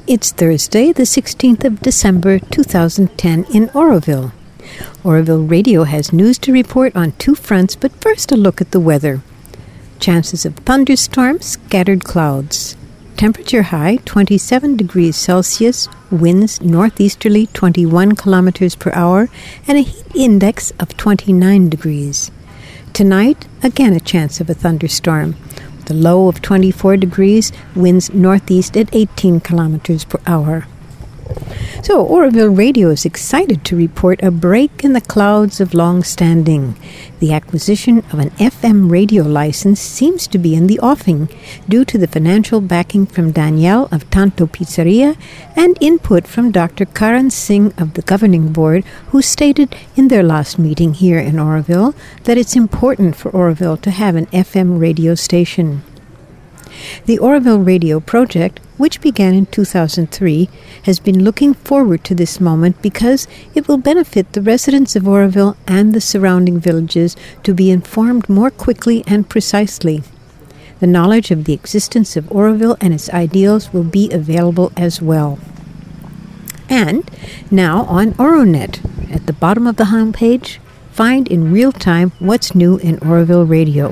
It's Thursday, the 16th of December, 2010 in Oroville. Oroville Radio has news to report on two fronts, but first a look at the weather. Chances of thunderstorms, scattered clouds. Temperature high, 27 degrees Celsius, winds northeasterly 21 kilometers per hour, and a heat index of 29 degrees. Tonight, again a chance of a thunderstorm. The low of 24 degrees, winds northeast at 18 kilometers per hour. So, Oroville Radio is excited to report a break in the clouds of long standing. The acquisition of an FM radio license seems to be in the offing due to the financial backing from Danielle of Tanto Pizzeria and input from Dr. Karan Singh of the governing board, who stated in their last meeting here in Oroville that it's important for Oroville to have an FM radio station. The Oroville Radio project, which began in 2003, has been looking forward to this moment because it will benefit the residents of Oroville and the surrounding villages to be informed more quickly and precisely. The knowledge of the existence of Oroville and its ideals will be available as well. And now on Oronet, at the bottom of the homepage, find in real time what's new in Oroville Radio.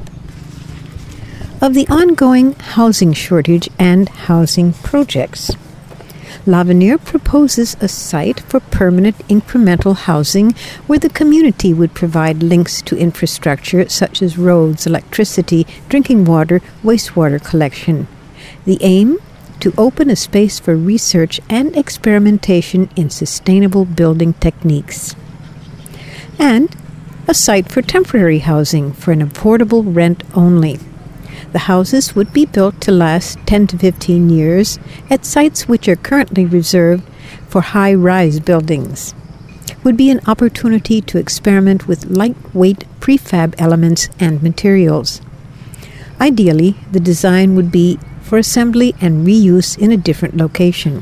Of the ongoing housing shortage and housing projects. L'Avenir proposes a site for permanent incremental housing where the community would provide links to infrastructure such as roads, electricity, drinking water, wastewater collection. The aim? To open a space for research and experimentation in sustainable building techniques. And a site for temporary housing for an affordable rent only. The houses would be built to last 10 to 15 years at sites which are currently reserved for high-rise buildings. Would be an opportunity to experiment with lightweight prefab elements and materials. Ideally, the design would be for assembly and reuse in a different location.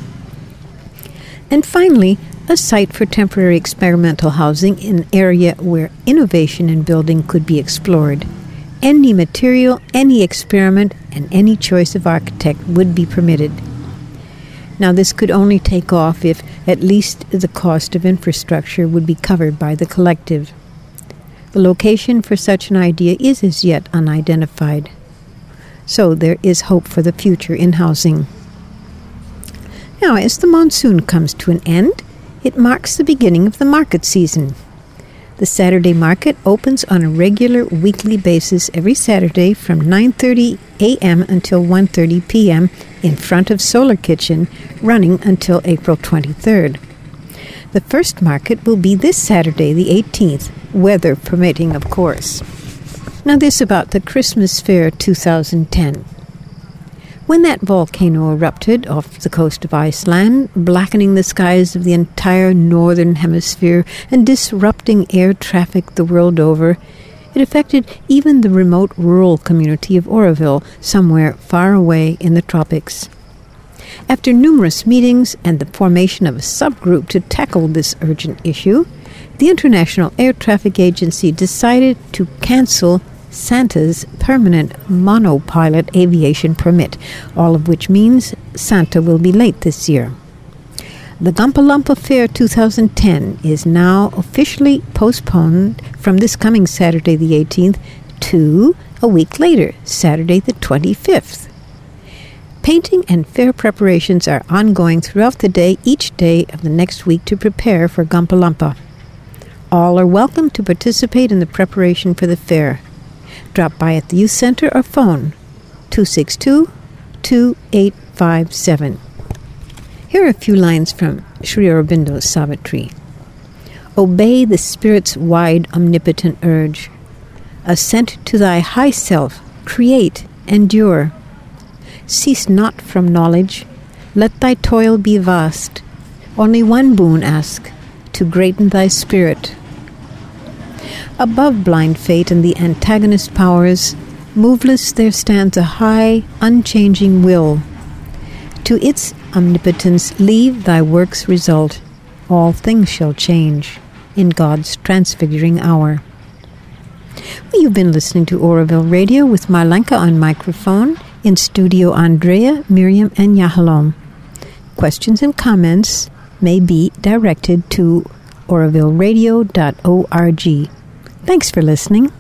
And finally, a site for temporary experimental housing in an area where innovation in building could be explored. Any material, any experiment, and any choice of architect would be permitted. Now, this could only take off if at least the cost of infrastructure would be covered by the collective. The location for such an idea is as yet unidentified. So there is hope for the future in housing. Now, as the monsoon comes to an end, it marks the beginning of the market season. The Saturday market opens on a regular weekly basis every Saturday from 9:30 a.m. until 1:30 p.m. in front of Solar Kitchen, running until April 23rd. The first market will be this Saturday, the 18th, weather permitting, of course. Now this about the Christmas Fair 2010. When that volcano erupted off the coast of Iceland, blackening the skies of the entire northern hemisphere and disrupting air traffic the world over, it affected even the remote rural community of Oroville, somewhere far away in the tropics. After numerous meetings and the formation of a subgroup to tackle this urgent issue, the International Air Traffic Agency decided to cancel Santa's permanent monopilot aviation permit, all of which means Santa will be late this year. The Gumpalumpa Fair 2010 is now officially postponed from this coming Saturday the 18th to a week later, Saturday the 25th. Painting and fair preparations are ongoing throughout the day, each day of the next week to prepare for Gumpalumpa. All are welcome to participate in the preparation for the fair. Drop by at the Youth Center or phone 262-2857. Here are a few lines from Sri Aurobindo's Savitri. Obey the Spirit's wide, omnipotent urge. Assent to thy high self, create, endure. Cease not from knowledge. Let thy toil be vast. Only one boon ask, to greaten thy spirit. Above blind fate and the antagonist powers, moveless there stands a high, unchanging will. To its omnipotence leave thy work's result. All things shall change in God's transfiguring hour. Well, you've been listening to Oroville Radio with Marlenka on microphone, in studio Andrea, Miriam, and Yahalom. questions and comments may be directed to orovilleradio.org. Thanks for listening.